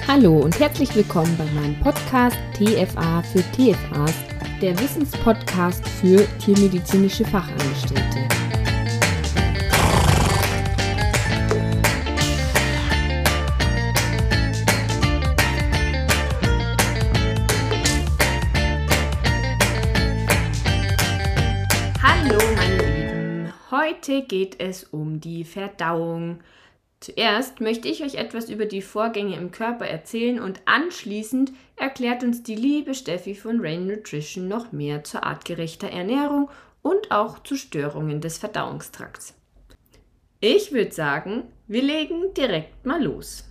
Hallo und herzlich willkommen bei meinem Podcast TFA für TFAs, der Wissenspodcast für tiermedizinische Fachangestellte. Hallo meine Lieben, heute geht es um die Verdauung. Zuerst möchte ich euch etwas über die Vorgänge im Körper erzählen und anschließend erklärt uns die liebe Steffi von Rain Nutrition noch mehr zur artgerechter Ernährung und auch zu Störungen des Verdauungstrakts. Ich würde sagen, wir legen direkt mal los.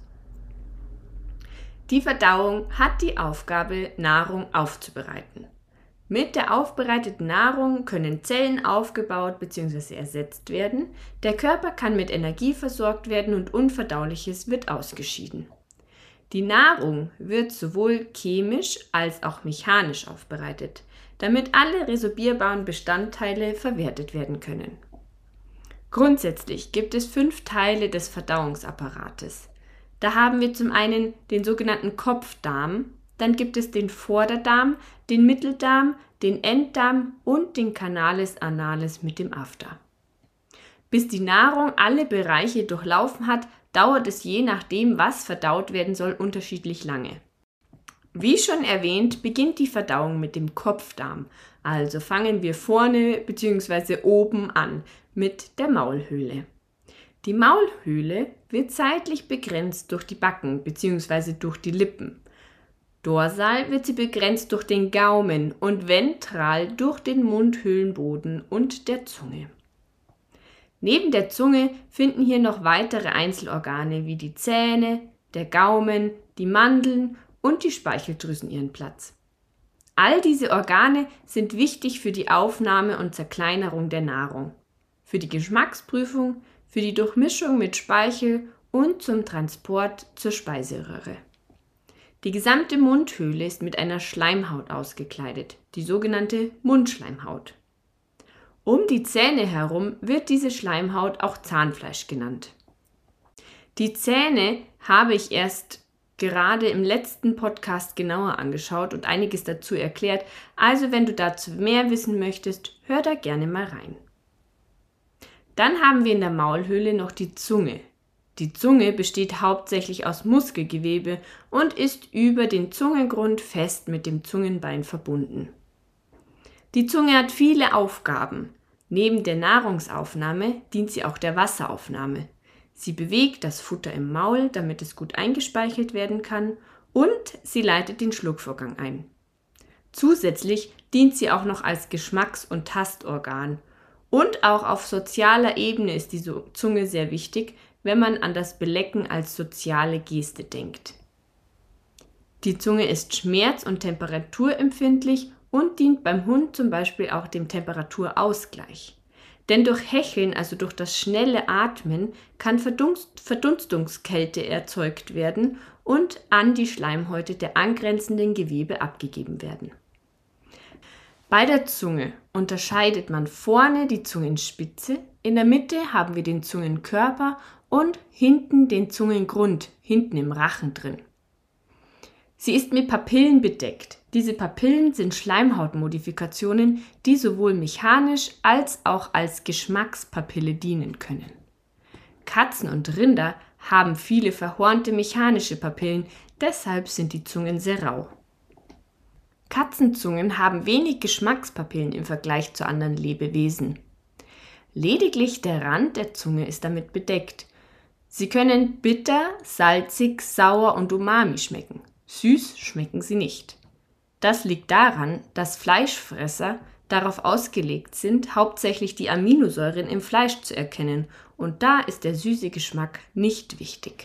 Die Verdauung hat die Aufgabe, Nahrung aufzubereiten. Mit der aufbereiteten Nahrung können Zellen aufgebaut bzw. ersetzt werden, der Körper kann mit Energie versorgt werden und Unverdauliches wird ausgeschieden. Die Nahrung wird sowohl chemisch als auch mechanisch aufbereitet, damit alle resorbierbaren Bestandteile verwertet werden können. Grundsätzlich gibt es 5 Teile des Verdauungsapparates. Da haben wir zum einen den sogenannten Kopfdarm, dann gibt es den Vorderdarm, den Mitteldarm, den Enddarm und den Canales Anales mit dem After. Bis die Nahrung alle Bereiche durchlaufen hat, dauert es je nachdem, was verdaut werden soll, unterschiedlich lange. Wie schon erwähnt, beginnt die Verdauung mit dem Kopfdarm. Also fangen wir vorne bzw. oben an mit der Maulhöhle. Die Maulhöhle wird zeitlich begrenzt durch die Backen bzw. durch die Lippen. Dorsal wird sie begrenzt durch den Gaumen und ventral durch den Mundhöhlenboden und der Zunge. Neben der Zunge finden hier noch weitere Einzelorgane wie die Zähne, der Gaumen, die Mandeln und die Speicheldrüsen ihren Platz. All diese Organe sind wichtig für die Aufnahme und Zerkleinerung der Nahrung, für die Geschmacksprüfung, für die Durchmischung mit Speichel und zum Transport zur Speiseröhre. Die gesamte Mundhöhle ist mit einer Schleimhaut ausgekleidet, die sogenannte Mundschleimhaut. Um die Zähne herum wird diese Schleimhaut auch Zahnfleisch genannt. Die Zähne habe ich erst gerade im letzten Podcast genauer angeschaut und einiges dazu erklärt, also wenn du dazu mehr wissen möchtest, hör da gerne mal rein. Dann haben wir in der Maulhöhle noch die Zunge. Die Zunge besteht hauptsächlich aus Muskelgewebe und ist über den Zungengrund fest mit dem Zungenbein verbunden. Die Zunge hat viele Aufgaben. Neben der Nahrungsaufnahme dient sie auch der Wasseraufnahme. Sie bewegt das Futter im Maul, damit es gut eingespeichert werden kann, und sie leitet den Schluckvorgang ein. Zusätzlich dient sie auch noch als Geschmacks- und Tastorgan. Und auch auf sozialer Ebene ist die Zunge sehr wichtig, wenn man an das Belecken als soziale Geste denkt. Die Zunge ist schmerz- und temperaturempfindlich und dient beim Hund zum Beispiel auch dem Temperaturausgleich. Denn durch Hecheln, also durch das schnelle Atmen, kann Verdunstungskälte erzeugt werden und an die Schleimhäute der angrenzenden Gewebe abgegeben werden. Bei der Zunge unterscheidet man vorne die Zungenspitze, in der Mitte haben wir den Zungenkörper und hinten den Zungengrund, hinten im Rachen drin. Sie ist mit Papillen bedeckt. Diese Papillen sind Schleimhautmodifikationen, die sowohl mechanisch als auch als Geschmackspapille dienen können. Katzen und Rinder haben viele verhornte mechanische Papillen, deshalb sind die Zungen sehr rau. Katzenzungen haben wenig Geschmackspapillen im Vergleich zu anderen Lebewesen. Lediglich der Rand der Zunge ist damit bedeckt. Sie können bitter, salzig, sauer und umami schmecken. Süß schmecken sie nicht. Das liegt daran, dass Fleischfresser darauf ausgelegt sind, hauptsächlich die Aminosäuren im Fleisch zu erkennen, und da ist der süße Geschmack nicht wichtig.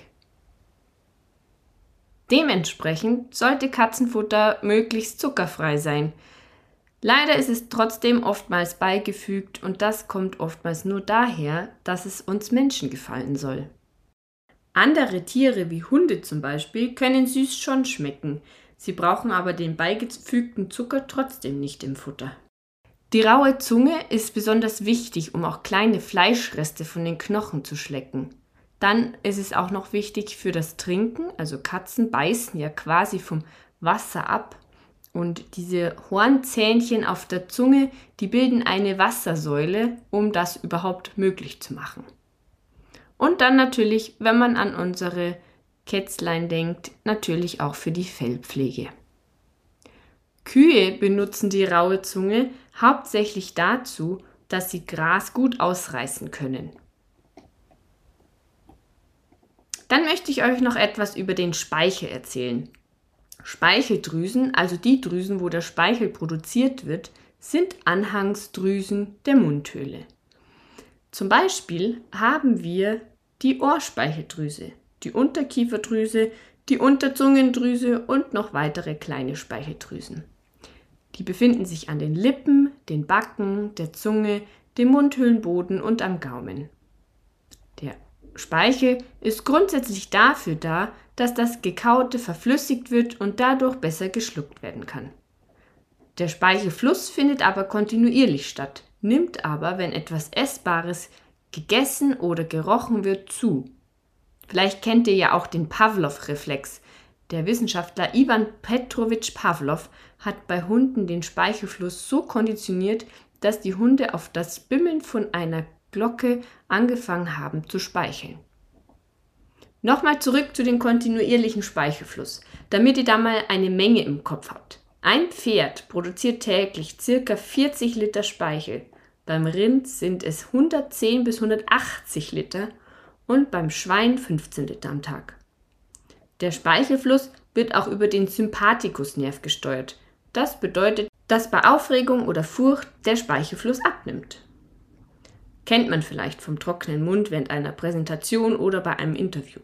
Dementsprechend sollte Katzenfutter möglichst zuckerfrei sein. Leider ist es trotzdem oftmals beigefügt und das kommt oftmals nur daher, dass es uns Menschen gefallen soll. Andere Tiere wie Hunde zum Beispiel können süß schon schmecken, sie brauchen aber den beigefügten Zucker trotzdem nicht im Futter. Die raue Zunge ist besonders wichtig, um auch kleine Fleischreste von den Knochen zu schlecken. Dann ist es auch noch wichtig für das Trinken. Also Katzen beißen ja quasi vom Wasser ab. Und diese Hornzähnchen auf der Zunge, die bilden eine Wassersäule, um das überhaupt möglich zu machen. Und dann natürlich, wenn man an unsere Kätzlein denkt, natürlich auch für die Fellpflege. Kühe benutzen die raue Zunge hauptsächlich dazu, dass sie Gras gut ausreißen können. Dann möchte ich euch noch etwas über den Speichel erzählen. Speicheldrüsen, also die Drüsen, wo der Speichel produziert wird, sind Anhangsdrüsen der Mundhöhle. Zum Beispiel haben wir die Ohrspeicheldrüse, die Unterkieferdrüse, die Unterzungendrüse und noch weitere kleine Speicheldrüsen. Die befinden sich an den Lippen, den Backen, der Zunge, dem Mundhöhlenboden und am Gaumen. Der Speichel ist grundsätzlich dafür da, dass das Gekaute verflüssigt wird und dadurch besser geschluckt werden kann. Der Speichelfluss findet aber kontinuierlich statt, nimmt aber, wenn etwas Essbares gegessen oder gerochen wird, zu. Vielleicht kennt ihr ja auch den Pawlow-Reflex. Der Wissenschaftler Iwan Petrowitsch Pawlow hat bei Hunden den Speichelfluss so konditioniert, dass die Hunde auf das Bimmeln von einer Glocke angefangen haben zu speicheln. Nochmal zurück zu dem kontinuierlichen Speichelfluss, damit ihr da mal eine Menge im Kopf habt. Ein Pferd produziert täglich ca. 40 Liter Speichel. Beim Rind sind es 110 bis 180 Liter und beim Schwein 15 Liter am Tag. Der Speichelfluss wird auch über den Sympathikusnerv gesteuert. Das bedeutet, dass bei Aufregung oder Furcht der Speichelfluss abnimmt. Kennt man vielleicht vom trockenen Mund während einer Präsentation oder bei einem Interview.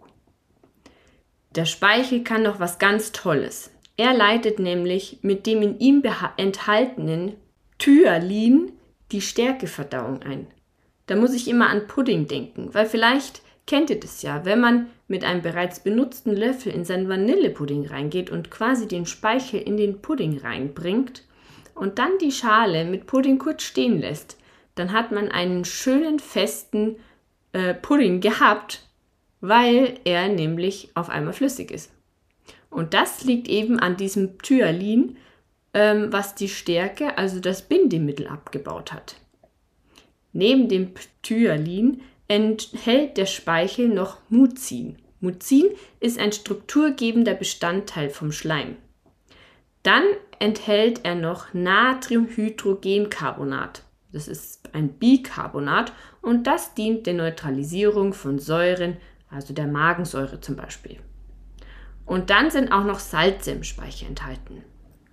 Der Speichel kann noch was ganz Tolles. Er leitet nämlich mit dem in ihm enthaltenen Tyalin die Stärkeverdauung ein. Da muss ich immer an Pudding denken, weil vielleicht kennt ihr das ja, wenn man mit einem bereits benutzten Löffel in seinen Vanillepudding reingeht und quasi den Speichel in den Pudding reinbringt und dann die Schale mit Pudding kurz stehen lässt, dann hat man einen schönen festen Pudding gehabt, weil er nämlich auf einmal flüssig ist. Und das liegt eben an diesem Tyalin, was die Stärke, also das Bindemittel, abgebaut hat. Neben dem Tyalin enthält der Speichel noch Mucin. Mucin ist ein strukturgebender Bestandteil vom Schleim. Dann enthält er noch Natriumhydrogencarbonat. Das ist ein Bicarbonat und das dient der Neutralisierung von Säuren, also der Magensäure zum Beispiel. Und dann sind auch noch Salze im Speichel enthalten.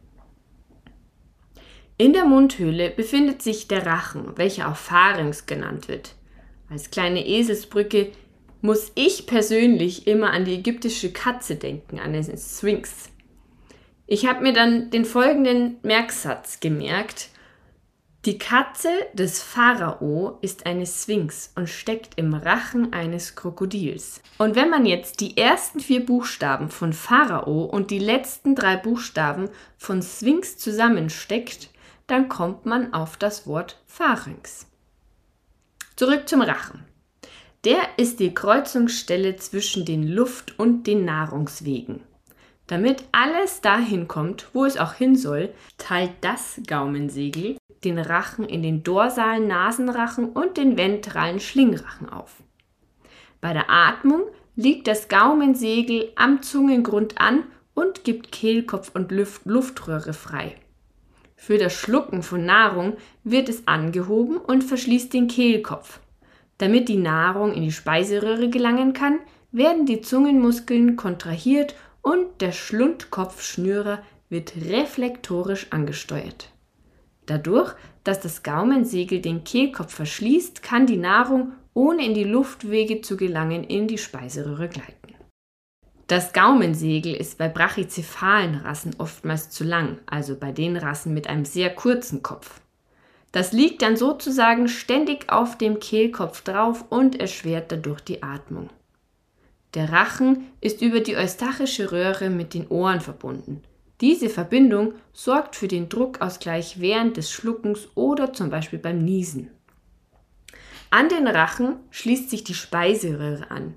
In der Mundhöhle befindet sich der Rachen, welcher auch Pharynx genannt wird. Als kleine Eselsbrücke muss ich persönlich immer an die ägyptische Katze denken, an den Sphinx. Ich habe mir dann den folgenden Merksatz gemerkt. Die Katze des Pharao ist eine Sphinx und steckt im Rachen eines Krokodils. Und wenn man jetzt die ersten 4 Buchstaben von Pharao und die letzten 3 Buchstaben von Sphinx zusammensteckt, dann kommt man auf das Wort Pharynx. Zurück zum Rachen. Der ist die Kreuzungsstelle zwischen den Luft- und den Nahrungswegen. Damit alles dahin kommt, wo es auch hin soll, teilt das Gaumensegel den Rachen in den dorsalen Nasenrachen und den ventralen Schlingrachen auf. Bei der Atmung liegt das Gaumensegel am Zungengrund an und gibt Kehlkopf und Luftröhre frei. Für das Schlucken von Nahrung wird es angehoben und verschließt den Kehlkopf. Damit die Nahrung in die Speiseröhre gelangen kann, werden die Zungenmuskeln kontrahiert und der Schlundkopfschnürer wird reflektorisch angesteuert. Dadurch, dass das Gaumensegel den Kehlkopf verschließt, kann die Nahrung, ohne in die Luftwege zu gelangen, in die Speiseröhre gleiten. Das Gaumensegel ist bei brachycephalen Rassen oftmals zu lang, also bei den Rassen mit einem sehr kurzen Kopf. Das liegt dann sozusagen ständig auf dem Kehlkopf drauf und erschwert dadurch die Atmung. Der Rachen ist über die eustachische Röhre mit den Ohren verbunden. Diese Verbindung sorgt für den Druckausgleich während des Schluckens oder zum Beispiel beim Niesen. An den Rachen schließt sich die Speiseröhre an.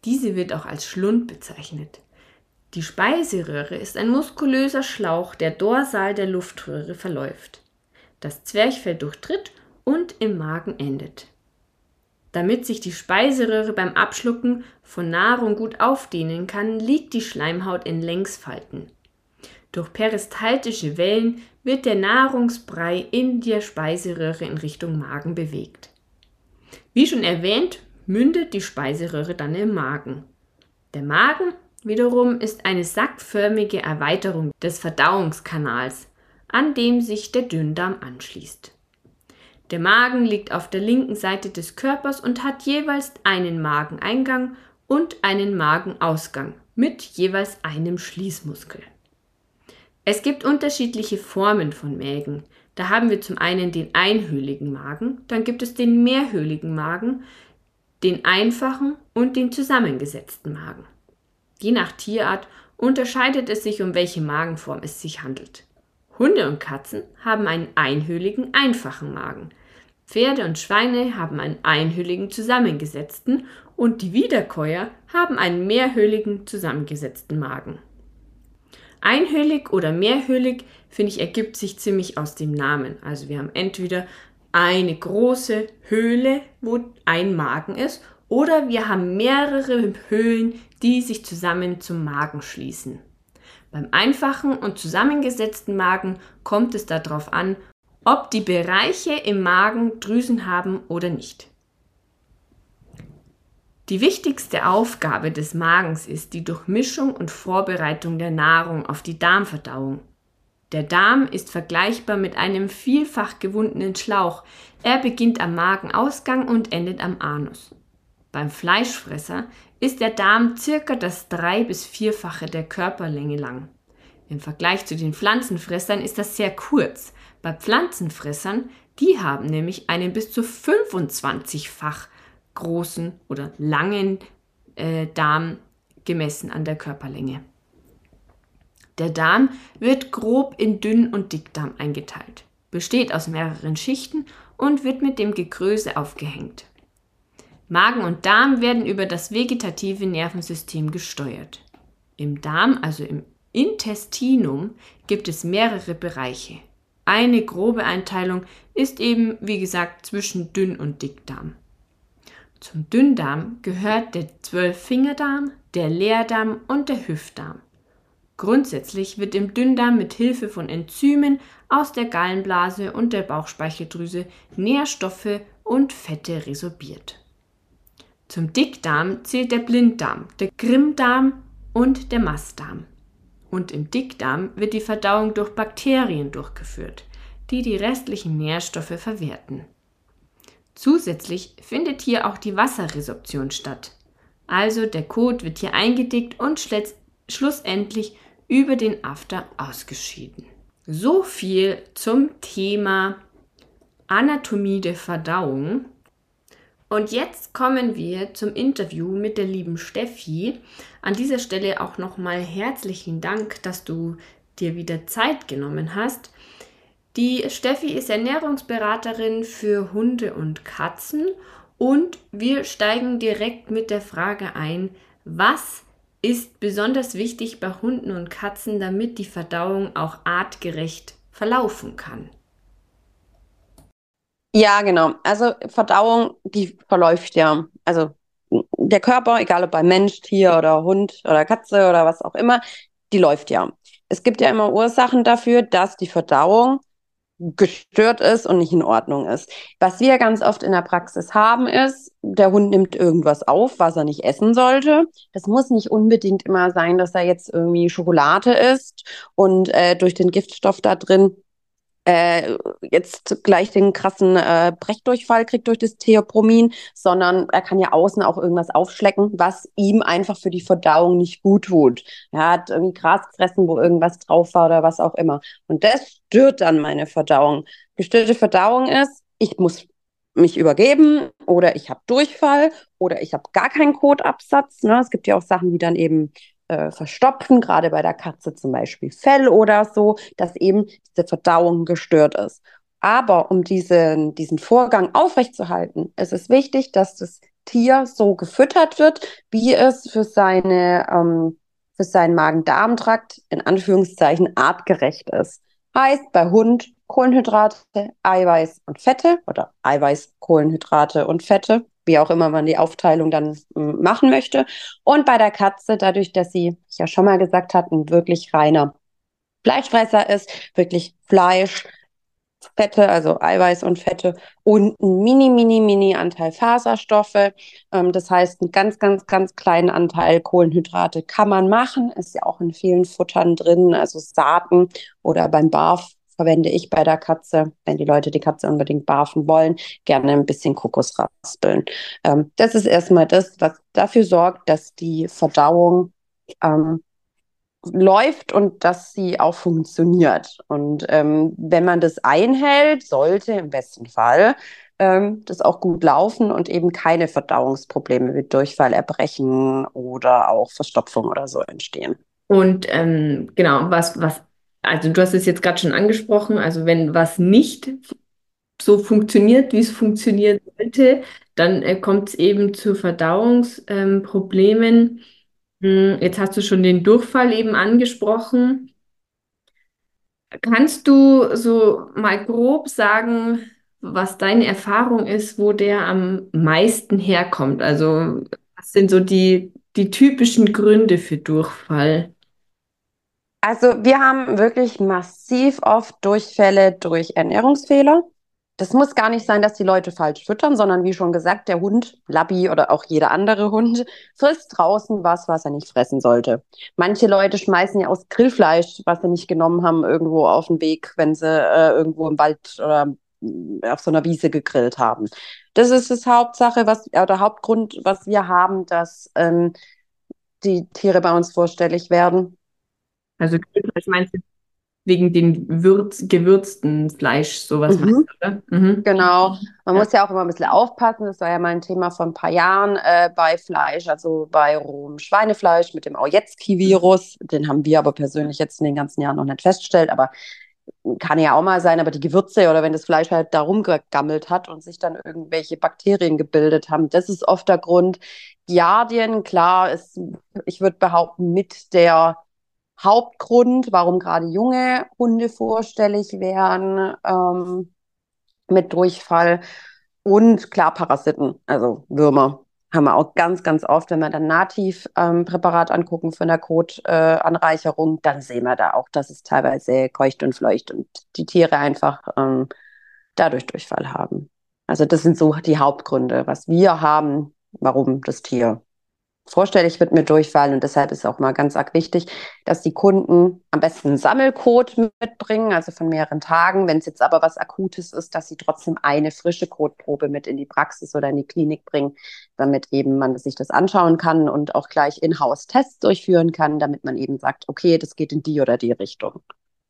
Diese wird auch als Schlund bezeichnet. Die Speiseröhre ist ein muskulöser Schlauch, der dorsal der Luftröhre verläuft, das Zwerchfell durchtritt und im Magen endet. Damit sich die Speiseröhre beim Abschlucken von Nahrung gut aufdehnen kann, liegt die Schleimhaut in Längsfalten. Durch peristaltische Wellen wird der Nahrungsbrei in der Speiseröhre in Richtung Magen bewegt. Wie schon erwähnt, mündet die Speiseröhre dann im Magen. Der Magen wiederum ist eine sackförmige Erweiterung des Verdauungskanals, an dem sich der Dünndarm anschließt. Der Magen liegt auf der linken Seite des Körpers und hat jeweils einen Mageneingang und einen Magenausgang mit jeweils einem Schließmuskel. Es gibt unterschiedliche Formen von Mägen. Da haben wir zum einen den einhöhligen Magen, dann gibt es den mehrhöhligen Magen, den einfachen und den zusammengesetzten Magen. Je nach Tierart unterscheidet es sich, um welche Magenform es sich handelt. Hunde und Katzen haben einen einhöhligen, einfachen Magen. Pferde und Schweine haben einen einhöhligen, zusammengesetzten und die Wiederkäuer haben einen mehrhöhligen, zusammengesetzten Magen. Einhöhlig oder mehrhöhlig, finde ich, ergibt sich ziemlich aus dem Namen. Also wir haben entweder eine große Höhle, wo ein Magen ist, oder wir haben mehrere Höhlen, die sich zusammen zum Magen schließen. Beim einfachen und zusammengesetzten Magen kommt es darauf an, ob die Bereiche im Magen Drüsen haben oder nicht. Die wichtigste Aufgabe des Magens ist die Durchmischung und Vorbereitung der Nahrung auf die Darmverdauung. Der Darm ist vergleichbar mit einem vielfach gewundenen Schlauch. Er beginnt am Magenausgang und endet am Anus. Beim Fleischfresser ist der Darm circa das 3- bis 4-fache der Körperlänge lang. Im Vergleich zu den Pflanzenfressern ist das sehr kurz. Bei Pflanzenfressern, die haben nämlich einen bis zu 25-fach großen oder langen Darm gemessen an der Körperlänge. Der Darm wird grob in Dünn- und Dickdarm eingeteilt, besteht aus mehreren Schichten und wird mit dem Gekröse aufgehängt. Magen und Darm werden über das vegetative Nervensystem gesteuert. Im Darm, also im Intestinum, gibt es mehrere Bereiche. Eine grobe Einteilung ist eben, wie gesagt, zwischen Dünn- und Dickdarm. Zum Dünndarm gehört der Zwölffingerdarm, der Leerdarm und der Hüftdarm. Grundsätzlich wird im Dünndarm mit Hilfe von Enzymen aus der Gallenblase und der Bauchspeicheldrüse Nährstoffe und Fette resorbiert. Zum Dickdarm zählt der Blinddarm, der Grimmdarm und der Mastdarm. Und im Dickdarm wird die Verdauung durch Bakterien durchgeführt, die die restlichen Nährstoffe verwerten. Zusätzlich findet hier auch die Wasserresorption statt. Also der Kot wird hier eingedickt und schlussendlich über den After ausgeschieden. So viel zum Thema Anatomie der Verdauung. Und jetzt kommen wir zum Interview mit der lieben Steffi. An dieser Stelle auch nochmal herzlichen Dank, dass du dir wieder Zeit genommen hast. Die Steffi ist Ernährungsberaterin für Hunde und Katzen und wir steigen direkt mit der Frage ein, was ist besonders wichtig bei Hunden und Katzen, damit die Verdauung auch artgerecht verlaufen kann? Ja, genau. Also Verdauung, die verläuft ja. Also der Körper, egal ob bei Mensch, Tier oder Hund oder Katze oder was auch immer, die läuft ja. Es gibt ja immer Ursachen dafür, dass die Verdauung gestört ist und nicht in Ordnung ist. Was wir ganz oft in der Praxis haben, ist, der Hund nimmt irgendwas auf, was er nicht essen sollte. Das muss nicht unbedingt immer sein, dass er jetzt irgendwie Schokolade isst und durch den Giftstoff da drin jetzt gleich den krassen Brechdurchfall kriegt durch das Theopromin, sondern er kann ja außen auch irgendwas aufschlecken, was ihm einfach für die Verdauung nicht gut tut. Er hat irgendwie Gras gefressen, wo irgendwas drauf war oder was auch immer. Und das stört dann meine Verdauung. Gestörte Verdauung ist, ich muss mich übergeben oder ich habe Durchfall oder ich habe gar keinen Kotabsatz. Ne? Es gibt ja auch Sachen, die dann eben verstopfen, gerade bei der Katze zum Beispiel Fell oder so, dass eben diese Verdauung gestört ist. Aber um diesen Vorgang aufrechtzuerhalten, ist es wichtig, dass das Tier so gefüttert wird, wie es für seinen Magen-Darm-Trakt in Anführungszeichen artgerecht ist. Heißt bei Hund Kohlenhydrate, Eiweiß und Fette oder Eiweiß, Kohlenhydrate und Fette, wie auch immer man die Aufteilung dann machen möchte. Und bei der Katze, dadurch, dass sie, ich ja schon mal gesagt hat, ein wirklich reiner Fleischfresser ist, wirklich Fleisch, Fette, also Eiweiß und Fette und ein mini Anteil Faserstoffe. Das heißt, einen ganz, ganz, ganz kleinen Anteil Kohlenhydrate kann man machen. Ist ja auch in vielen Futtern drin, also Saaten oder beim Barf verwende ich bei der Katze, wenn die Leute die Katze unbedingt barfen wollen, gerne ein bisschen Kokosraspeln. Das ist erstmal das, was dafür sorgt, dass die Verdauung läuft und dass sie auch funktioniert. Und wenn man das einhält, sollte im besten Fall das auch gut laufen und eben keine Verdauungsprobleme wie Durchfall, Erbrechen oder auch Verstopfung oder so entstehen. Und genau, also du hast es jetzt gerade schon angesprochen, also wenn was nicht so funktioniert, wie es funktionieren sollte, dann kommt es eben zu Verdauungsproblemen. Jetzt hast du schon den Durchfall eben angesprochen. Kannst du so mal grob sagen, was deine Erfahrung ist, wo der am meisten herkommt? Also, was sind so die typischen Gründe für Durchfall? Also wir haben wirklich massiv oft Durchfälle durch Ernährungsfehler. Das muss gar nicht sein, dass die Leute falsch füttern, sondern wie schon gesagt, der Hund, Labby oder auch jeder andere Hund, frisst draußen was er nicht fressen sollte. Manche Leute schmeißen ja aus Grillfleisch, was sie nicht genommen haben, irgendwo auf den Weg, wenn sie irgendwo im Wald oder auf so einer Wiese gegrillt haben. Das ist das Hauptsache, der Hauptgrund, was wir haben, dass die Tiere bei uns vorstellig werden. Also, Grillfleisch meinst du wegen dem gewürzten Fleisch, sowas meinst Mhm. du, oder? Mhm. Genau. Man Ja. muss ja auch immer ein bisschen aufpassen. Das war ja mein Thema vor ein paar Jahren bei Fleisch, also bei rohem Schweinefleisch mit dem Aujetski-Virus. Den haben wir aber persönlich jetzt in den ganzen Jahren noch nicht festgestellt, aber kann ja auch mal sein. Aber die Gewürze oder wenn das Fleisch halt da rumgegammelt hat und sich dann irgendwelche Bakterien gebildet haben, das ist oft der Grund. Giardien, klar, ich würde behaupten, mit der Hauptgrund, warum gerade junge Hunde vorstellig wären. Mit Durchfall und klar Parasiten, also Würmer. Haben wir auch ganz, ganz oft, wenn wir dann Nativ-Präparat angucken für eine Kotanreicherung, dann sehen wir da auch, dass es teilweise keucht und fleucht und die Tiere einfach dadurch Durchfall haben. Also das sind so die Hauptgründe, was wir haben, warum das Tier vorstellig wird mit Durchfall. Und deshalb ist auch mal ganz arg wichtig, dass die Kunden am besten einen Sammelcode mitbringen, also von mehreren Tagen. Wenn es jetzt aber was Akutes ist, dass sie trotzdem eine frische Kotprobe mit in die Praxis oder in die Klinik bringen, damit eben man sich das anschauen kann und auch gleich in-house Tests durchführen kann, damit man eben sagt, okay, das geht in die oder die Richtung.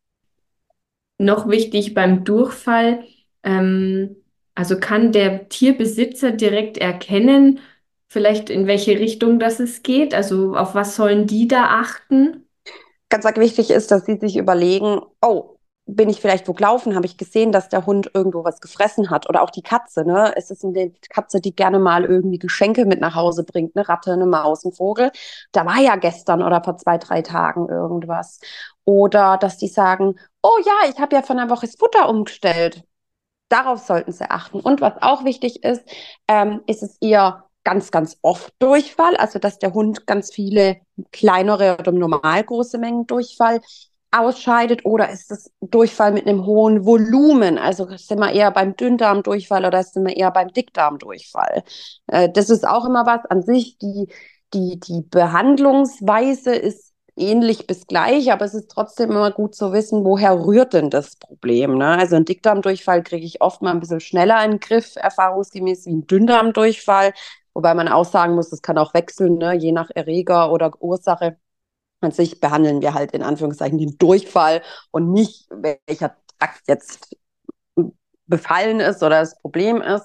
Noch wichtig beim Durchfall, ähm, also kann der Tierbesitzer direkt erkennen, vielleicht in welche Richtung das es geht? Also auf was sollen die da achten? Ganz arg wichtig ist, dass sie sich überlegen, oh, bin ich vielleicht wo gelaufen? Habe ich gesehen, dass der Hund irgendwo was gefressen hat? Oder auch die Katze, ne? Es ist eine Katze, die gerne mal irgendwie Geschenke mit nach Hause bringt, eine Ratte, eine Maus, ein Vogel. Da war ja gestern oder vor 2, 3 Tagen irgendwas. Oder dass die sagen, oh ja, ich habe ja von einer Woche das Futter umgestellt. Darauf sollten Sie achten. Und was auch wichtig ist es eher ganz, ganz oft Durchfall, also dass der Hund ganz viele kleinere oder normal große Mengen Durchfall ausscheidet, oder ist es Durchfall mit einem hohen Volumen? Also sind wir eher beim Dünndarmdurchfall oder sind wir eher beim Dickdarmdurchfall? Das ist auch immer was an sich. Die Behandlungsweise ist ähnlich bis gleich, aber es ist trotzdem immer gut zu wissen, woher rührt denn das Problem, ne? Also einen Dickdarmdurchfall kriege ich oft mal ein bisschen schneller in den Griff, erfahrungsgemäß, wie ein Dünndarmdurchfall, wobei man auch sagen muss, das kann auch wechseln, ne? Je nach Erreger oder Ursache. An sich behandeln wir halt in Anführungszeichen den Durchfall und nicht, welcher Trakt jetzt befallen ist oder das Problem ist.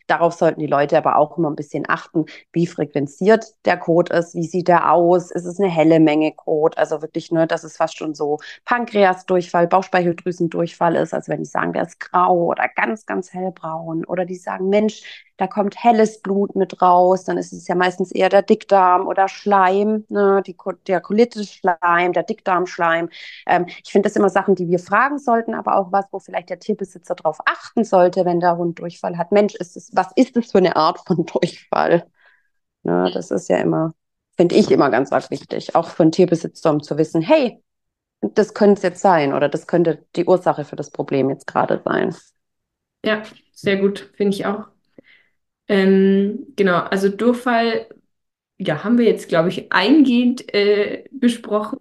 Darauf sollten die Leute aber auch immer ein bisschen achten, wie frequenziert der Kot ist, wie sieht er aus, ist es eine helle Menge Kot, also wirklich, ne, dass es fast schon so Pankreasdurchfall, Bauchspeicheldrüsendurchfall ist, also wenn die sagen, der ist grau oder ganz, ganz hellbraun oder die sagen, Mensch, da kommt helles Blut mit raus, dann ist es ja meistens eher der Dickdarm oder Schleim, ne, der Colitis-Schleim, der Dickdarmschleim. Ich finde das immer Sachen, die wir fragen sollten, aber auch was, wo vielleicht der Tierbesitzer darauf achten sollte, wenn der Hund Durchfall hat. Mensch, was ist das für eine Art von Durchfall? Ne, das ist ja immer, finde ich immer ganz arg wichtig, auch für einen Tierbesitzer, um zu wissen, hey, das könnte es jetzt sein oder das könnte die Ursache für das Problem jetzt gerade sein. Ja, sehr gut, finde ich auch. Genau, also Durchfall, ja, haben wir jetzt, glaube ich, eingehend besprochen.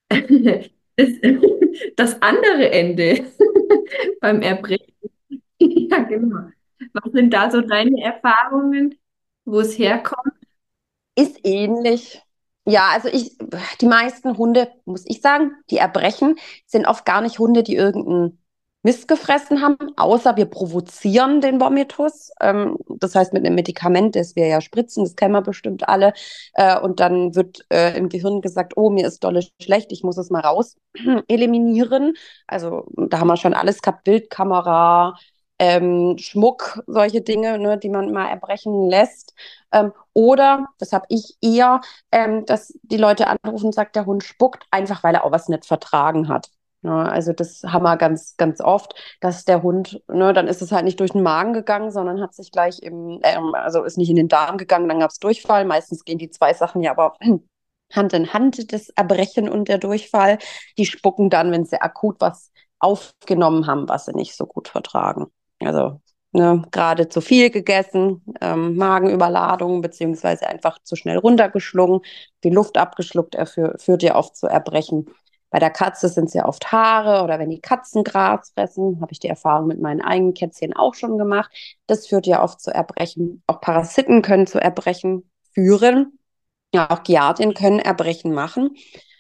Das, das andere Ende beim Erbrechen. Ja, genau. Was sind da so deine Erfahrungen, wo es herkommt? Ist ähnlich. Ja, also die meisten Hunde, muss ich sagen, die erbrechen, sind oft gar nicht Hunde, die irgendeinen Mist gefressen haben, außer wir provozieren den Vomitus. Das heißt mit einem Medikament, das wir ja spritzen, das kennen wir bestimmt alle. Und dann wird im Gehirn gesagt, oh, mir ist dolle schlecht, ich muss es mal raus eliminieren. Also da haben wir schon alles gehabt, Bildkamera, Schmuck, solche Dinge, ne, die man mal erbrechen lässt. Oder, das habe ich eher, dass die Leute anrufen und sagen, der Hund spuckt, einfach weil er auch was nicht vertragen hat. Ja, also das haben wir ganz, ganz oft, dass der Hund, ne, dann ist es halt nicht durch den Magen gegangen, sondern hat sich gleich also ist nicht in den Darm gegangen, dann gab es Durchfall. Meistens gehen die zwei Sachen ja aber Hand in Hand, das Erbrechen und der Durchfall. Die spucken dann, wenn sie akut was aufgenommen haben, was sie nicht so gut vertragen. Also ne, gerade zu viel gegessen, Magenüberladung, beziehungsweise einfach zu schnell runtergeschlungen, die Luft abgeschluckt, führt ja oft zu Erbrechen. Bei der Katze sind es ja oft Haare oder wenn die Katzen Gras fressen, habe ich die Erfahrung mit meinen eigenen Kätzchen auch schon gemacht. Das führt ja oft zu Erbrechen. Auch Parasiten können zu Erbrechen führen. Ja, auch Giardien können Erbrechen machen.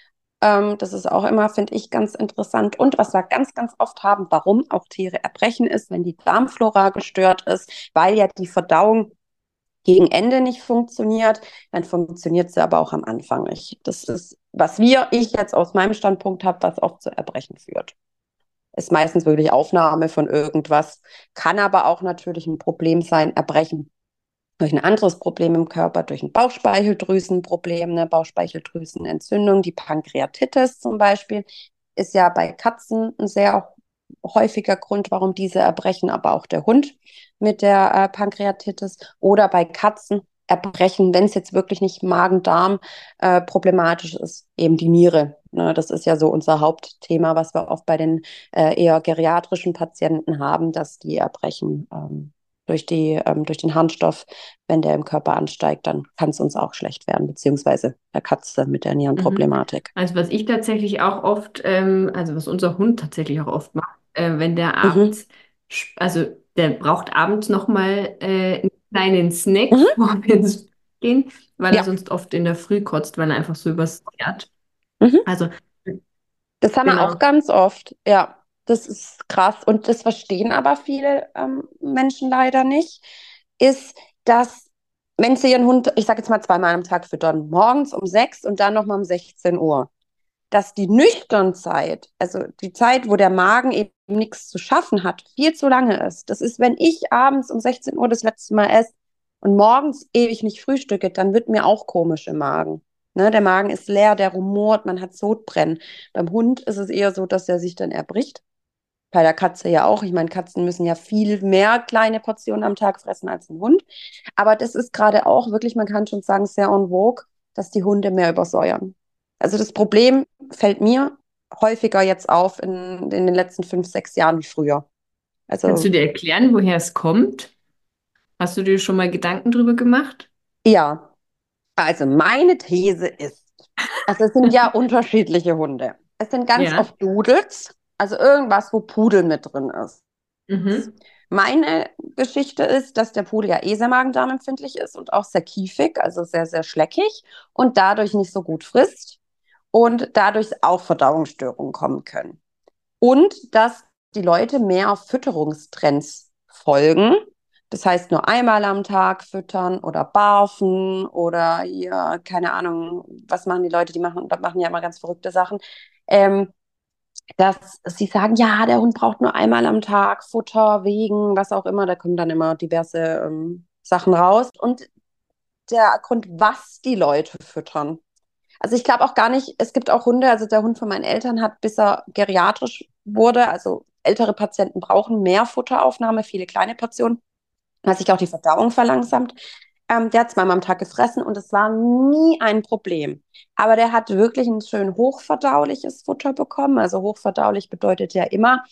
Das ist auch immer, finde ich, ganz interessant. Und was wir ganz, ganz oft haben, warum auch Tiere erbrechen, ist, wenn die Darmflora gestört ist, weil ja die Verdauung gegen Ende nicht funktioniert, dann funktioniert sie aber auch am Anfang nicht. Das ist, ich jetzt aus meinem Standpunkt habe, was oft zu Erbrechen führt. Ist meistens wirklich Aufnahme von irgendwas, kann aber auch natürlich ein Problem sein, Erbrechen durch ein anderes Problem im Körper, durch ein Bauchspeicheldrüsenproblem, eine Bauchspeicheldrüsenentzündung, die Pankreatitis zum Beispiel, ist ja bei Katzen ein sehr häufiger Grund, warum diese erbrechen, aber auch der Hund mit der Pankreatitis oder bei Katzen erbrechen, wenn es jetzt wirklich nicht Magen-Darm problematisch ist, eben die Niere. Ne, das ist ja so unser Hauptthema, was wir oft bei den eher geriatrischen Patienten haben, dass die erbrechen. Durch den Harnstoff, wenn der im Körper ansteigt, dann kann es uns auch schlecht werden, beziehungsweise der Katze mit der Mhm. Nierenproblematik. Also was ich tatsächlich auch oft, also was unser Hund tatsächlich auch oft macht, wenn der Mhm. abends, also der braucht abends nochmal einen kleinen Snack, Mhm. bevor wir ins Bett gehen, weil er Ja. sonst oft in der Früh kotzt, weil er einfach so übersäuert. Mhm. Also Das haben wir auch genau. ganz oft. Ja, das ist krass. Und das verstehen aber viele Menschen leider nicht, ist, dass wenn sie ihren Hund, ich sage jetzt mal zweimal am Tag füttern, morgens um 6 und dann nochmal um 16 Uhr, dass die Nüchternzeit, also die Zeit, wo der Magen eben nichts zu schaffen hat, viel zu lange ist. Das ist, wenn ich abends um 16 Uhr das letzte Mal esse und morgens ewig nicht frühstücke, dann wird mir auch komisch im Magen. Ne, der Magen ist leer, der rumort, man hat Sodbrennen. Beim Hund ist es eher so, dass er sich dann erbricht. Bei der Katze ja auch. Ich meine, Katzen müssen ja viel mehr kleine Portionen am Tag fressen als ein Hund. Aber das ist gerade auch wirklich, man kann schon sagen, sehr en vogue, dass die Hunde mehr übersäuern. Also das Problem fällt mir häufiger jetzt auf in den letzten 5, 6 Jahren wie früher. Kannst du Also dir erklären, woher es kommt? Hast du dir schon mal Gedanken drüber gemacht? ja, also meine These ist, also es sind ja unterschiedliche Hunde. Es sind ganz Ja. oft Doodles, also irgendwas, wo Pudel mit drin ist. Mhm. Meine Geschichte ist, dass der Pudel ja eh sehr magen-darm-empfindlich ist und auch sehr kiefig, also sehr, sehr schleckig und dadurch nicht so gut frisst und dadurch auch Verdauungsstörungen kommen können. Und dass die Leute mehr auf Fütterungstrends folgen. Das heißt, nur einmal am Tag füttern oder barfen oder hier, keine Ahnung, was machen die Leute, machen ja immer ganz verrückte Sachen. Ähm, Dass sie sagen, ja, der Hund braucht nur einmal am Tag Futter, wegen, was auch immer, da kommen dann immer diverse Sachen raus. Und der Grund, was die Leute füttern. Also ich glaube auch gar nicht, es gibt auch Hunde, also der Hund von meinen Eltern hat, bis er geriatrisch wurde, also ältere Patienten brauchen mehr Futteraufnahme, viele kleine Portionen, was sich auch die Verdauung verlangsamt. Der hat zweimal am Tag gefressen und es war nie ein Problem. Aber der hat wirklich ein schön hochverdauliches Futter bekommen. Also hochverdaulich bedeutet ja immer,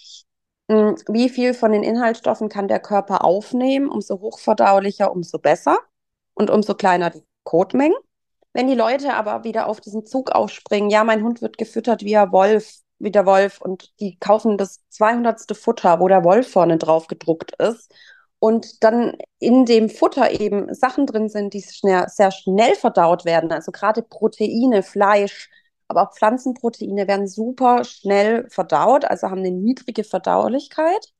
wie viel von den Inhaltsstoffen kann der Körper aufnehmen. Umso hochverdaulicher, umso besser und umso kleiner die Kotmengen. Wenn die Leute aber wieder auf diesen Zug aufspringen, ja, mein Hund wird gefüttert wie der Wolf, und die kaufen das 200. Futter, wo der Wolf vorne drauf gedruckt ist, und dann in dem Futter eben Sachen drin sind, die sehr schnell verdaut werden, also gerade Proteine, Fleisch, aber auch Pflanzenproteine werden super schnell verdaut, also haben eine niedrige Verdaulichkeit,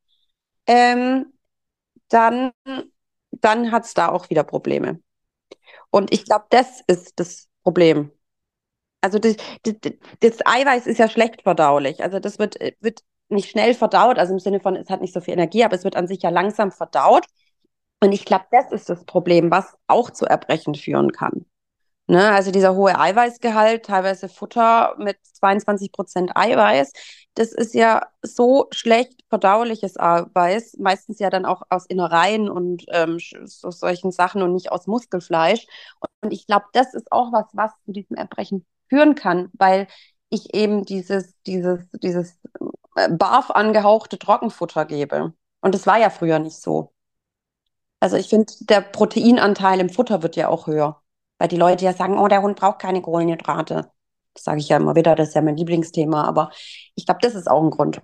ähm, dann, dann hat es da auch wieder Probleme. Und ich glaube, das ist das Problem. Also das, das Eiweiß ist ja schlecht verdaulich. Also das wird nicht schnell verdaut, also im Sinne von, es hat nicht so viel Energie, aber es wird an sich ja langsam verdaut. Und ich glaube, das ist das Problem, was auch zu Erbrechen führen kann. Ne? Also dieser hohe Eiweißgehalt, teilweise Futter mit 22% Eiweiß, das ist ja so schlecht verdauliches Eiweiß, meistens ja dann auch aus Innereien und so solchen Sachen und nicht aus Muskelfleisch. Und ich glaube, das ist auch was, was zu diesem Erbrechen führen kann, weil ich eben dieses barf angehauchte Trockenfutter gebe. Und das war ja früher nicht so. Also ich finde, der Proteinanteil im Futter wird ja auch höher. Weil die Leute ja sagen, oh, der Hund braucht keine Kohlenhydrate. Das sage ich ja immer wieder, das ist ja mein Lieblingsthema. Aber ich glaube, das ist auch ein Grund.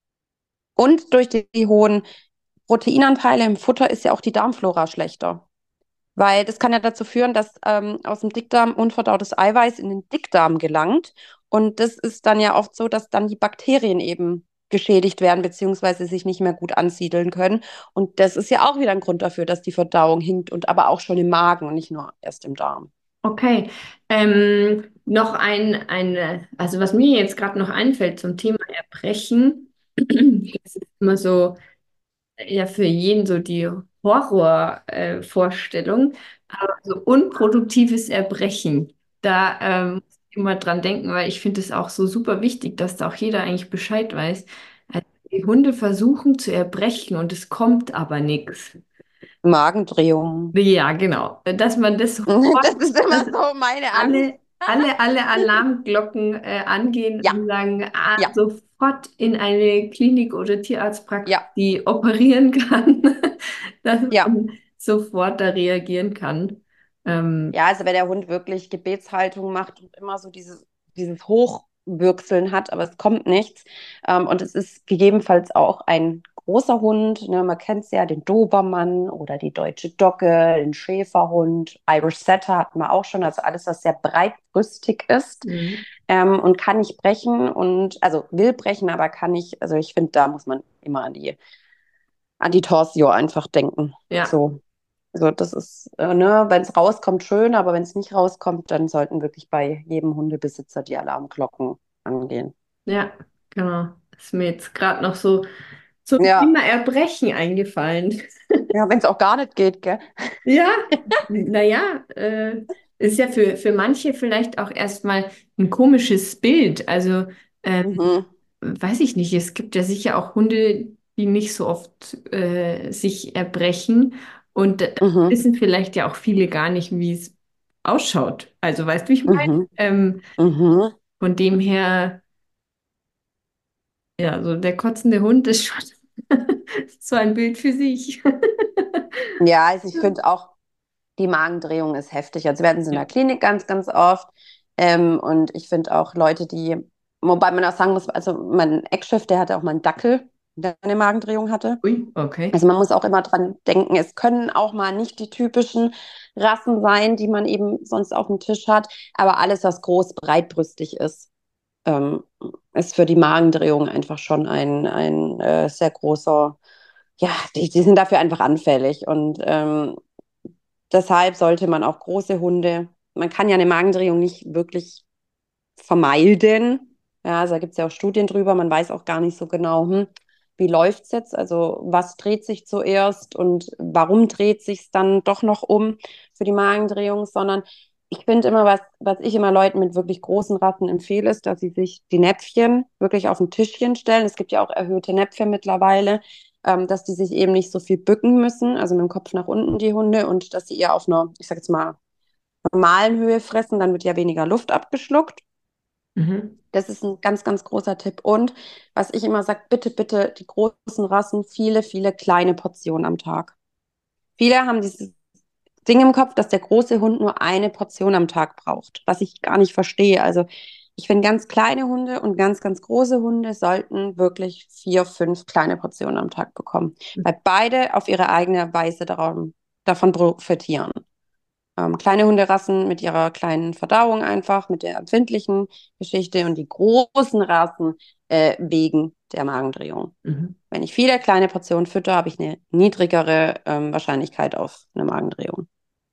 Und durch die hohen Proteinanteile im Futter ist ja auch die Darmflora schlechter. Weil das kann ja dazu führen, dass aus dem Dickdarm unverdautes Eiweiß in den Dickdarm gelangt. Und das ist dann ja oft so, dass dann die Bakterien eben geschädigt werden, beziehungsweise sich nicht mehr gut ansiedeln können. Und das ist ja auch wieder ein Grund dafür, dass die Verdauung hinkt, und aber auch schon im Magen und nicht nur erst im Darm. Okay. Noch also was mir jetzt gerade noch einfällt zum Thema Erbrechen, das ist immer so, ja, für jeden so die Horrorvorstellung, Vorstellung, aber so unproduktives Erbrechen. Da muss ich immer dran denken, weil ich finde es auch so super wichtig, dass da auch jeder eigentlich Bescheid weiß. Also die Hunde versuchen zu erbrechen und es kommt aber nichts. Magendrehung. Ja, genau. Dass man das Das sofort, ist immer dass so meine Angst. alle Alarmglocken angehen Ja, und sagen, ja, sofort in eine Klinik oder Tierarztpraxis, ja, die operieren kann, dass ja. man sofort da reagieren kann. Ähm, Ja, also wenn der Hund wirklich Gebetshaltung macht und immer so dieses Hochwürzeln hat, aber es kommt nichts. Und es ist gegebenenfalls auch ein großer Hund. Ne? Man kennt es ja, den Dobermann oder die Deutsche Dogge, den Schäferhund, Irish Setter hatten wir auch schon. Also alles, was sehr breitbrüstig ist, mhm. und kann nicht brechen und, also will brechen, aber kann nicht. Also ich finde, da muss man immer an die Torsio einfach denken. Ja, So. Also das ist, ne, wenn es rauskommt, schön, aber wenn es nicht rauskommt, dann sollten wirklich bei jedem Hundebesitzer die Alarmglocken angehen. ja, genau. Ist mir jetzt gerade noch so zum Ja, Thema Erbrechen eingefallen. ja, wenn es auch gar nicht geht, gell? Ja, naja, ist ja für manche vielleicht auch erstmal ein komisches Bild. Also, Mhm, weiß ich nicht, es gibt ja sicher auch Hunde, die nicht so oft sich erbrechen und da mhm, wissen vielleicht ja auch viele gar nicht, wie es ausschaut. Also, weißt du, wie ich meine? mhm, Ähm, mhm. von dem her, ja, so der kotzende Hund ist schon so ein Bild für sich. Ja, also ich finde auch, die Magendrehung ist heftig. Also wir hatten sie in Ja. der Klinik ganz, ganz oft. Und ich finde auch Leute, wobei man auch sagen muss, also mein Ex-Chef, der hatte auch mal einen Dackel, der eine Magendrehung hatte. Ui, okay. Also man muss auch immer dran denken, es können auch mal nicht die typischen Rassen sein, die man eben sonst auf dem Tisch hat, aber alles, was groß, breitbrüstig ist, ähm, ist für die Magendrehung einfach schon ein sehr großer ja, die sind dafür einfach anfällig. Und deshalb sollte man auch große Hunde, man kann ja eine Magendrehung nicht wirklich vermeiden. Ja, also da gibt es ja auch Studien drüber, man weiß auch gar nicht so genau, wie läuft es jetzt, also was dreht sich zuerst und warum dreht sich es dann doch noch um für die Magendrehung, sondern ich finde immer, was ich immer Leuten mit wirklich großen Rassen empfehle, ist, dass sie sich die Näpfchen wirklich auf ein Tischchen stellen. Es gibt ja auch erhöhte Näpfchen mittlerweile, dass die sich eben nicht so viel bücken müssen, also mit dem Kopf nach unten die Hunde und dass sie eher auf einer, ich sag jetzt mal, normalen Höhe fressen, dann wird ja weniger Luft abgeschluckt. Mhm. Das ist ein ganz, ganz großer Tipp. Und was ich immer sage, bitte, bitte die großen Rassen, viele, viele kleine Portionen am Tag. Viele haben dieses Ding im Kopf, dass der große Hund nur eine Portion am Tag braucht, was ich gar nicht verstehe. Also ich finde, ganz kleine Hunde und ganz, ganz große Hunde sollten wirklich 4, 5 kleine Portionen am Tag bekommen, weil beide auf ihre eigene Weise davon profitieren. Kleine Hunderassen mit ihrer kleinen Verdauung einfach, mit der empfindlichen Geschichte und die großen Rassen wegen der Magendrehung. Mhm. Wenn ich viele kleine Portionen fütter, habe ich eine niedrigere Wahrscheinlichkeit auf eine Magendrehung.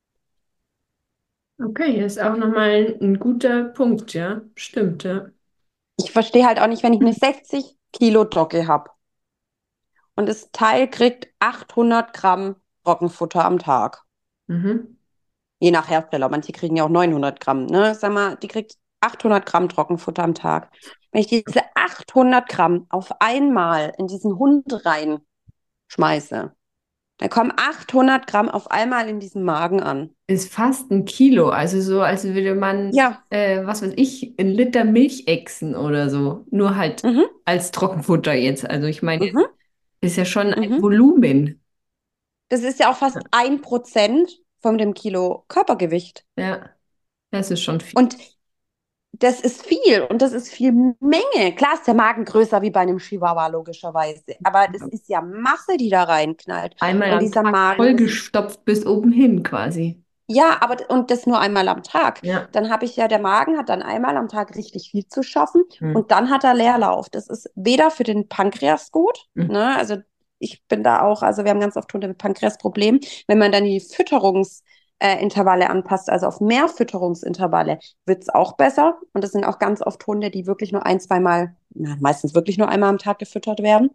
Okay, das ist auch nochmal ein guter Punkt, ja. Stimmt, ja. Ich verstehe halt auch nicht, wenn ich eine 60 Kilo Dogge habe und das Teil kriegt 800 Gramm Trockenfutter am Tag. Mhm. Je nach Hersteller. Manche kriegen ja auch 900 Gramm. Ne? Sag mal, die kriegt 800 Gramm Trockenfutter am Tag. Wenn ich diese 800 Gramm auf einmal in diesen Hund reinschmeiße, dann kommen 800 Gramm auf einmal in diesen Magen an. Ist fast ein Kilo, also so, als würde man, Ja, was weiß ich, 1 Liter Milch ächzen oder so. Nur halt mhm, als Trockenfutter jetzt. Also ich meine, mhm, ist ja schon ein mhm. Volumen. Das ist ja auch fast 1% von dem Kilo Körpergewicht. Ja, das ist schon viel. Und das ist viel und das ist viel Menge. Klar ist der Magen größer wie bei einem Chihuahua, logischerweise. Aber das ist ja Masse, die da reinknallt. Einmal Und am dieser Tag Magen, das ist, vollgestopft bis oben hin quasi. ja, aber und das nur einmal am Tag. Ja. Dann habe ich ja, der Magen hat dann einmal am Tag richtig viel zu schaffen Hm. und dann hat er Leerlauf. Das ist weder für den Pankreas gut, Hm. ne? Also ich bin da auch, also wir haben ganz oft Hunde mit Pankreasproblemen. Wenn man dann die Intervalle anpasst, also auf mehr Fütterungsintervalle, wird es auch besser. Und das sind auch ganz oft Hunde, die wirklich nur ein, zweimal, na, meistens wirklich nur einmal am Tag gefüttert werden.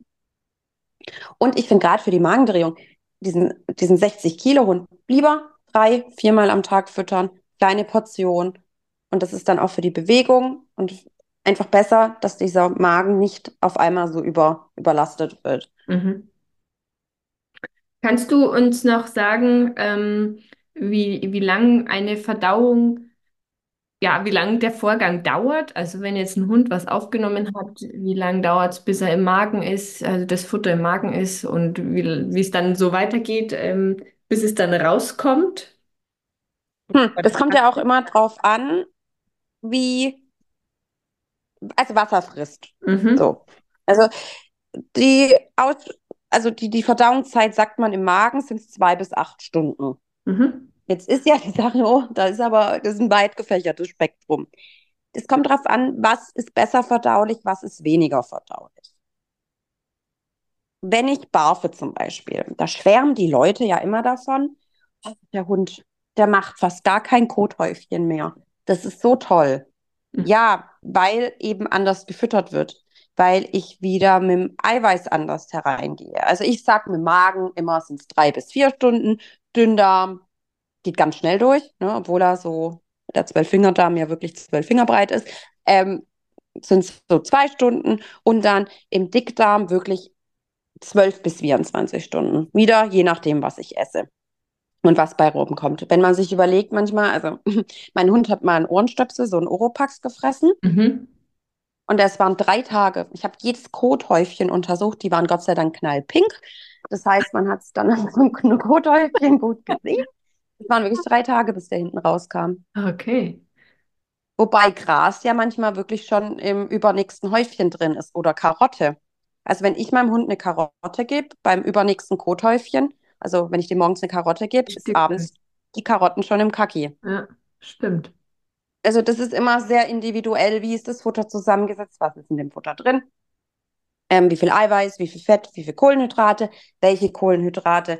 Und ich finde gerade für die Magendrehung, diesen 60-Kilo-Hund lieber 3, 4-mal am Tag füttern, kleine Portion. Und das ist dann auch für die Bewegung und einfach besser, dass dieser Magen nicht auf einmal so überlastet wird. Mhm. Kannst du uns noch sagen, wie lang eine Verdauung, ja, wie lang der Vorgang dauert? Also wenn jetzt ein Hund was aufgenommen hat, wie lange dauert es, bis er im Magen ist, also das Futter im Magen ist und wie es dann so weitergeht, bis es dann rauskommt? Das kommt ja auch immer drauf an, wie, also was er frisst. Mhm. So. Also die Aus, die Verdauungszeit, sagt man im Magen, sind 2 bis 8 Stunden. Mhm. Jetzt ist ja die Sache, oh, das ist ein weit gefächertes Spektrum. Es kommt darauf an, was ist besser verdaulich, was ist weniger verdaulich. Wenn ich barfe zum Beispiel, da schwärmen die Leute ja immer davon, "Oh, der Hund, der macht fast gar kein Kothäufchen mehr. Das ist so toll. Mhm. Ja, weil eben anders gefüttert wird, weil ich wieder mit dem Eiweiß anders hereingehe. Also ich sage mit dem Magen immer, sind es 3 bis 4 Stunden. Dünndarm geht ganz schnell durch, ne, obwohl er so, der Zwölffingerdarm ja wirklich 12 Finger breit ist. Sind es so 2 Stunden und dann im Dickdarm wirklich 12 bis 24 Stunden. Wieder je nachdem, was ich esse und was bei oben kommt. Wenn man sich überlegt, manchmal, also mein Hund hat mal einen Ohrenstöpsel, so einen Oropax gefressen. Mhm. Und es waren 3 Tage. Ich habe jedes Kothäufchen untersucht. Die waren Gott sei Dank knallpink. Das heißt, man hat es dann an so einem Kothäufchen gut gesehen. Es waren wirklich 3 Tage, bis der hinten rauskam. Okay. Wobei Gras ja manchmal wirklich schon im übernächsten Häufchen drin ist oder Karotte. Also wenn ich meinem Hund eine Karotte gebe, beim übernächsten Kothäufchen, also wenn ich dem morgens eine Karotte gebe, ist Stücke. abends die Karotten schon im Kacki. Ja, stimmt. Also das ist immer sehr individuell, wie ist das Futter zusammengesetzt, was ist in dem Futter drin. Wie viel Eiweiß, wie viel Fett, wie viel Kohlenhydrate, welche Kohlenhydrate.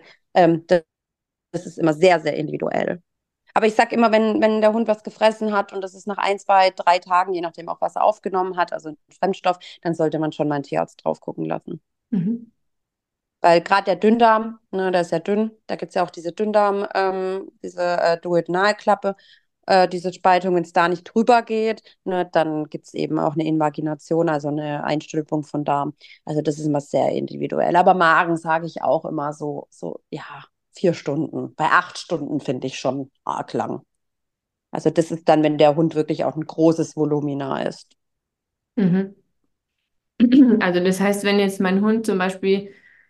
Das ist immer sehr, sehr individuell. Aber ich sag immer, wenn der Hund was gefressen hat und das ist nach 1, 2, 3 Tagen, je nachdem auch was er aufgenommen hat, also Fremdstoff, dann sollte man schon mal einen Tierarzt drauf gucken lassen. Mhm. Weil gerade der Dünndarm, ne, der ist ja dünn, da gibt es ja auch diese Dünndarm, diese Duodenalklappe, diese Spaltung, wenn es da nicht drüber geht, ne, dann gibt es eben auch eine Invagination, also eine Einstülpung von Darm. Also das ist immer sehr individuell. Aber Magen sage ich auch immer so, ja, 4 Stunden. Bei 8 Stunden finde ich schon arg lang. Also das ist dann, wenn der Hund wirklich auch ein großes Volumina ist. Mhm. Also das heißt, wenn jetzt mein Hund zum Beispiel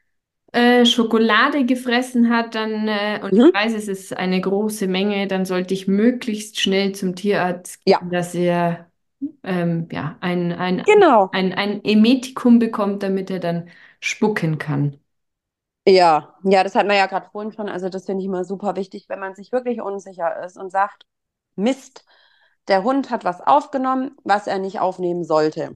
Schokolade gefressen hat, dann und ich Mhm. weiß, es ist eine große Menge, dann sollte ich möglichst schnell zum Tierarzt Ja, gehen, dass er ja, genau. ein Emetikum bekommt, damit er dann spucken kann. Ja, das hatten wir ja gerade vorhin schon. Also das finde ich immer super wichtig, wenn man sich wirklich unsicher ist und sagt, Mist, der Hund hat was aufgenommen, was er nicht aufnehmen sollte.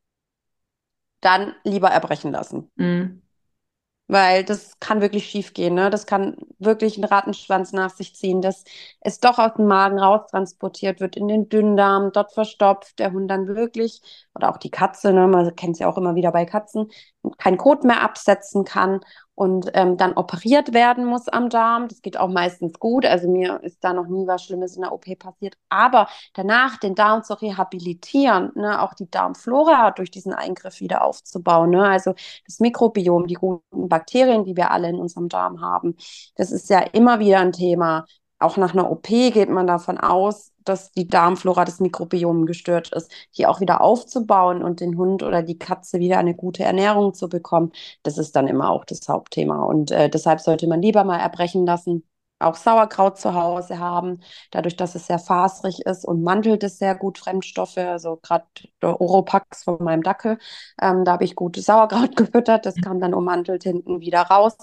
Dann lieber erbrechen lassen. Mhm. Weil das kann wirklich schief gehen, ne? Das kann wirklich einen Rattenschwanz nach sich ziehen, dass es doch aus dem Magen raustransportiert wird in den Dünndarm, dort verstopft, der Hund dann wirklich, oder auch die Katze, ne? Man kennt es ja auch immer wieder bei Katzen, kein Kot mehr absetzen kann und dann operiert werden muss am Darm. Das geht auch meistens gut. Also mir ist da noch nie was Schlimmes in der OP passiert. Aber danach den Darm zu rehabilitieren, ne? Auch die Darmflora durch diesen Eingriff wieder aufzubauen, ne? Also das Mikrobiom, die guten Bakterien, die wir alle in unserem Darm haben, das ist ja immer wieder ein Thema. Auch nach einer OP geht man davon aus, dass die Darmflora, das Mikrobiom gestört ist, die auch wieder aufzubauen und den Hund oder die Katze wieder eine gute Ernährung zu bekommen, das ist dann immer auch das Hauptthema. Und deshalb sollte man lieber mal erbrechen lassen, auch Sauerkraut zu Hause haben, dadurch, dass es sehr faserig ist und mantelt es sehr gut Fremdstoffe, also gerade der Oropax von meinem Dackel, da habe ich gutes Sauerkraut gefüttert, das kam dann ummantelt hinten wieder raus.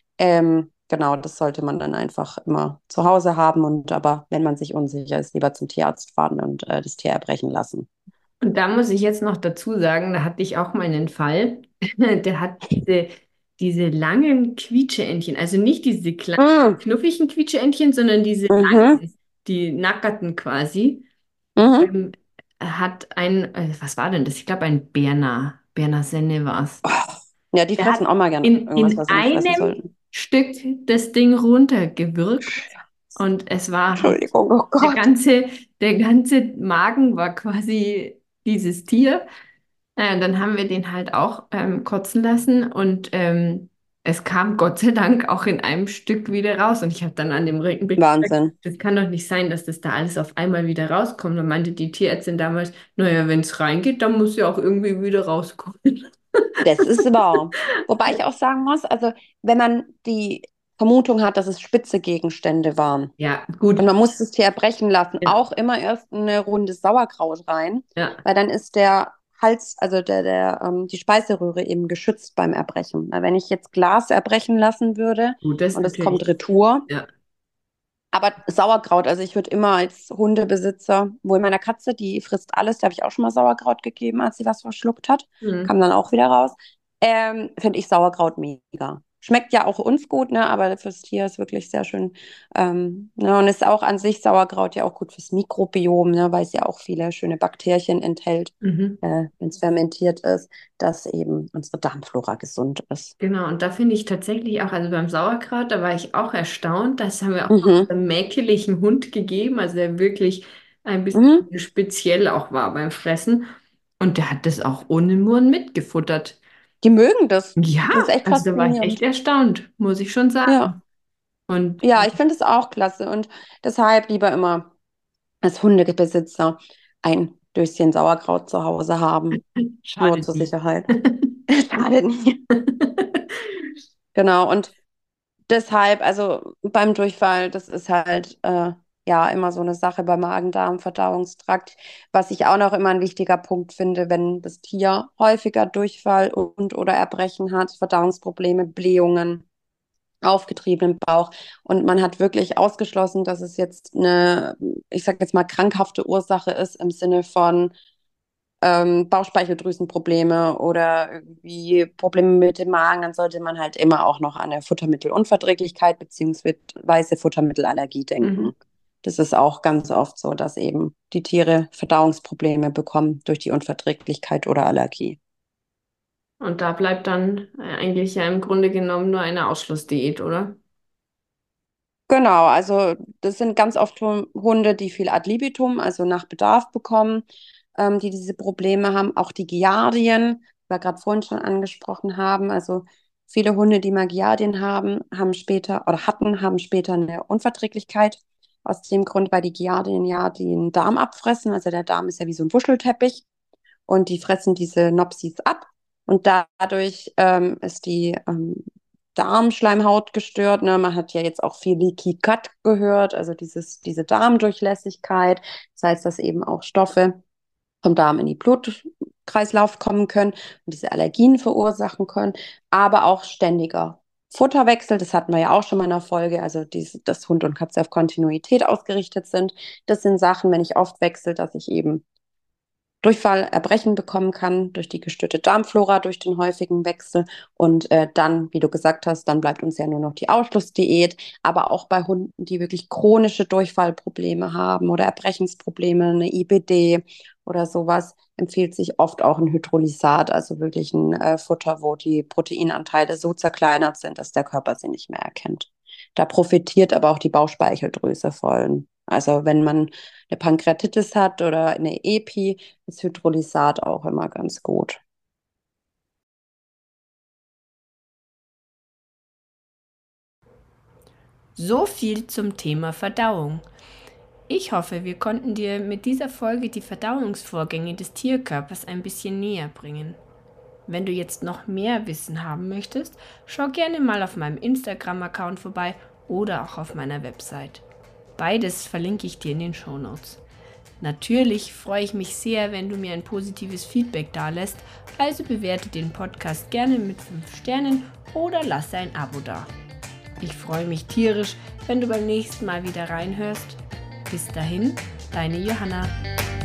Genau, das sollte man dann einfach immer zu Hause haben und aber wenn man sich unsicher ist, lieber zum Tierarzt fahren und das Tier erbrechen lassen. Und da muss ich jetzt noch dazu sagen, da hatte ich auch mal einen Fall, der hat diese langen Quietscheentchen, also nicht diese kleinen, Mm, knuffigen Quietscheentchen, sondern diese mhm, langen, die nackerten quasi, mhm. ähm, hat was war denn das? Ich glaube, ein Berner Senne war es. Oh, ja, die Der hat fressen auch mal gern irgendwas, in was sie nicht fressen einem sollten. Stück das Ding runtergewürgt und es war halt Entschuldigung, oh der Gott. ganze, der ganze Magen war quasi dieses Tier. Dann haben wir den halt auch kotzen lassen und es kam Gott sei Dank auch in einem Stück wieder raus. Und ich habe dann an dem Rückenblick gesagt, Wahnsinn. das kann doch nicht sein, dass das da alles auf einmal wieder rauskommt. Und meinte die Tierärztin damals, naja, wenn es reingeht, dann muss ja auch irgendwie wieder rauskommen. Das ist wahr. Wobei ich auch sagen muss, also wenn man die Vermutung hat, dass es spitze Gegenstände waren Ja, und gut. man muss das Tier erbrechen lassen, Ja, auch immer erst eine Runde Sauerkraut rein, ja, weil dann ist der Hals, also die Speiseröhre eben geschützt beim Erbrechen. Weil wenn ich jetzt Glas erbrechen lassen würde gut, das ist und es kommt natürlich. Retour, Ja. aber Sauerkraut, also ich würde immer als Hundebesitzer, wohl meiner Katze, die frisst alles, da habe ich auch schon mal Sauerkraut gegeben, als sie was verschluckt hat, Hm. kam dann auch wieder raus. Finde ich Sauerkraut mega. Schmeckt ja auch uns gut, ne? Aber fürs Tier ist wirklich sehr schön. Ne? Und ist auch an sich Sauerkraut ja auch gut fürs Mikrobiom, ne? Weil es ja auch viele schöne Bakterien enthält, Mhm. wenn es fermentiert ist, dass eben unsere Darmflora gesund ist. Genau, und da finde ich tatsächlich auch, also beim Sauerkraut, da war ich auch erstaunt, das haben wir auch Mhm. einem mäkellichen Hund gegeben, also der wirklich ein bisschen Mhm. speziell auch war beim Fressen. Und der hat das auch ohne Murren mitgefuttert. Die mögen das. Ja, Das ist echt also da war ich echt faszinierend. erstaunt, muss ich schon Ja. sagen. Und Ja, ich finde es auch klasse und deshalb lieber immer als Hundebesitzer ein Döschen Sauerkraut zu Hause haben, nur schadet zur nicht. Sicherheit. Schadet nicht. Genau, und deshalb, also beim Durchfall, das ist halt ja immer so eine Sache beim Magen-Darm, Verdauungstrakt. Was ich auch noch immer ein wichtiger Punkt finde, wenn das Tier häufiger Durchfall und oder Erbrechen hat, Verdauungsprobleme, Blähungen, aufgetriebenen Bauch. Und man hat wirklich ausgeschlossen, dass es jetzt eine, ich sage jetzt mal, krankhafte Ursache ist im Sinne von Bauchspeicheldrüsenprobleme oder irgendwie Probleme mit dem Magen, dann sollte man halt immer auch noch an eine Futtermittelunverträglichkeit beziehungsweise Futtermittelallergie Mhm. denken. Das ist auch ganz oft so, dass eben die Tiere Verdauungsprobleme bekommen durch die Unverträglichkeit oder Allergie. Und da bleibt dann eigentlich ja im Grunde genommen nur eine Ausschlussdiät, oder? Genau, also das sind ganz oft Hunde, die viel ad libitum, also nach Bedarf bekommen, die diese Probleme haben. Auch die Giardien, die wir gerade vorhin schon angesprochen haben. Also viele Hunde, die mal Giardien haben, haben später eine Unverträglichkeit. Aus dem Grund, weil die Giardien ja den Darm abfressen. Also der Darm ist ja wie so ein Wuschelteppich und die fressen diese Nopsis ab. Und dadurch ist die Darmschleimhaut gestört. Ne? Man hat ja jetzt auch viel Leaky Gut gehört, also diese Darmdurchlässigkeit. Das heißt, dass eben auch Stoffe vom Darm in die Blutkreislauf kommen können und diese Allergien verursachen können, aber auch ständiger Futterwechsel, das hatten wir ja auch schon mal in der Folge, also dass Hund und Katze auf Kontinuität ausgerichtet sind. Das sind Sachen, wenn ich oft wechsle, dass ich eben Durchfall, Erbrechen bekommen kann durch die gestörte Darmflora, durch den häufigen Wechsel. Und dann, wie du gesagt hast, dann bleibt uns ja nur noch die Ausschlussdiät. Aber auch bei Hunden, die wirklich chronische Durchfallprobleme haben oder Erbrechensprobleme, eine IBD oder sowas, empfiehlt sich oft auch ein Hydrolysat, also wirklich ein Futter, wo die Proteinanteile so zerkleinert sind, dass der Körper sie nicht mehr erkennt. Da profitiert aber auch die Bauchspeicheldrüse voll. Also wenn man eine Pankreatitis hat oder eine EPI, ist Hydrolysat auch immer ganz gut. So viel zum Thema Verdauung. Ich hoffe, wir konnten dir mit dieser Folge die Verdauungsvorgänge des Tierkörpers ein bisschen näher bringen. Wenn du jetzt noch mehr Wissen haben möchtest, schau gerne mal auf meinem Instagram-Account vorbei oder auch auf meiner Website. Beides verlinke ich dir in den Shownotes. Natürlich freue ich mich sehr, wenn du mir ein positives Feedback dalässt, also bewerte den Podcast gerne mit 5 Sternen oder lasse ein Abo da. Ich freue mich tierisch, wenn du beim nächsten Mal wieder reinhörst. Bis dahin, deine Johanna.